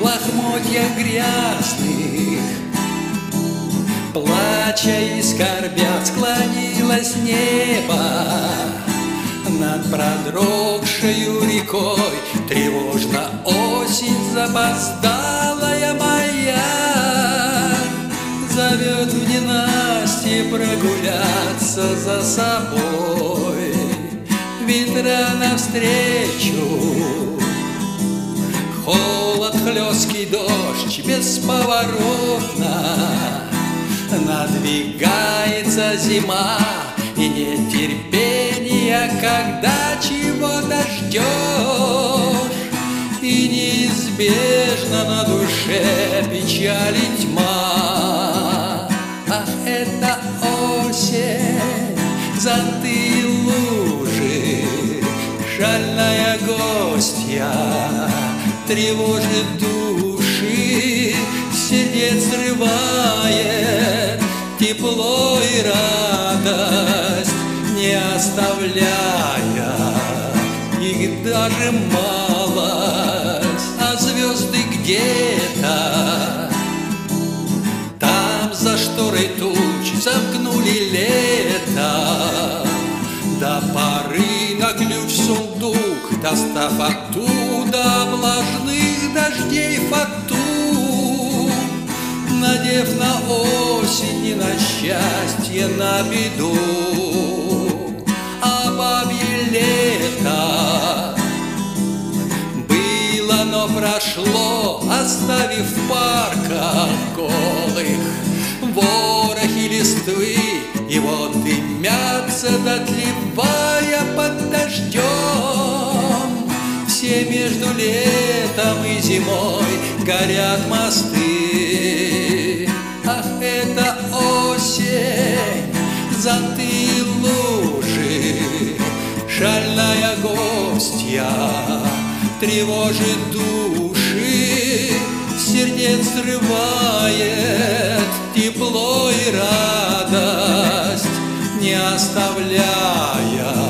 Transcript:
лохмотьях грязных. Плача и скорбя склонилось небо над продрогшею рекой. Тревожно осень запоздалая моя зовет в ненастье прогуляться за собой. Ветра навстречу, холод, хлесткий дождь бесповоротно. Надвигается зима, и нет терпения, когда чего-то ждешь. И неизбежно на душе печаль и тьма. Ах, это осень, зонты и лужи, шальная гостья тревожит души, сердец срывает тепло и радость, не оставляя их даже малость. А звезды где-то там за шторой туч замкнули лето. До поры на ключ сундук, достав оттуда влажных дождей фату, надев на осень и на счастье, на беду. А бабье лето было, но прошло, оставив в парках голых ворохи листвы. И вот дымятся, дотлевая под дождем, все между летом и зимой горят мосты. Ах, это осень, зонты и лужи, шальная гостья тревожит души, сердец срывает тепло и радость, не оставляя